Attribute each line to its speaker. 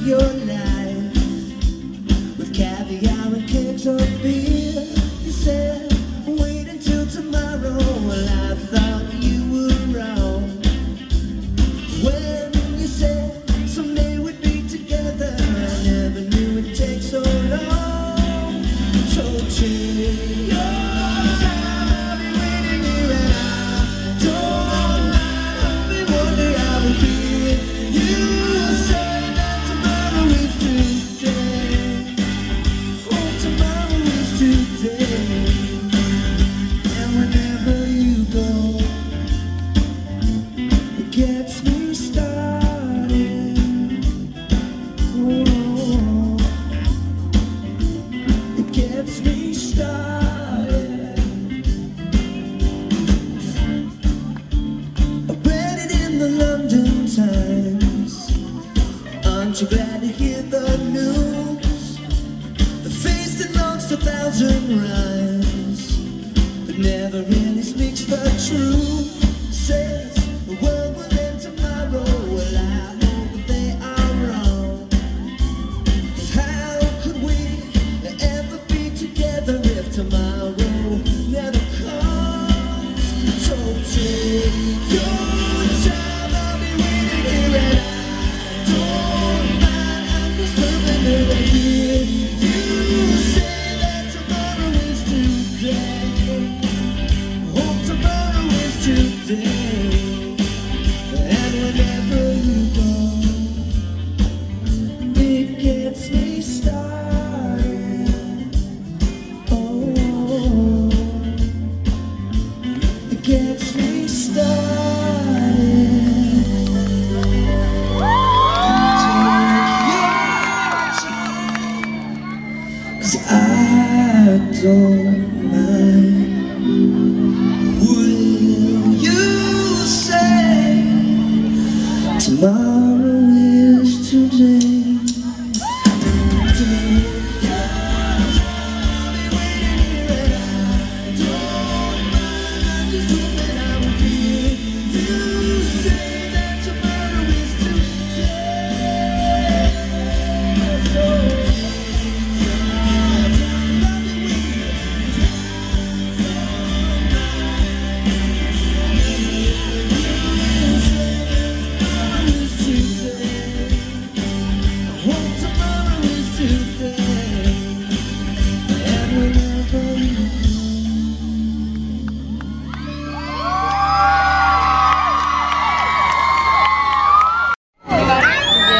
Speaker 1: your life with caviar and cakes of beer. You said, wait until tomorrow. Well, I thought you were wrong when you said someday we'd be together. I never knew it'd take so long. So take your time, I'll be waiting here, and I don't mind. Only one day I will be with you. Say that tomorrow is today. Oh, tomorrow is today. And whenever you go, it gets me started. Oh, it gets me started. I read it in the London Times. Aren't you glad to hear the news? The face that launched 1,000 rhymes but never really speaks the truth. Says the world will end tomorrow. Well, I hope that they are wrong. 'Cause how could we ever be together if tomorrow never comes? So take your time, I'll be waiting here, and I don't mind. I'm just hoping that I hear you say that tomorrow is today. Hope tomorrow is today. And whenever you go, it gets me started. Oh, it gets me started. Take your time, 'cause I don't mind. Will you say tomorrow is today?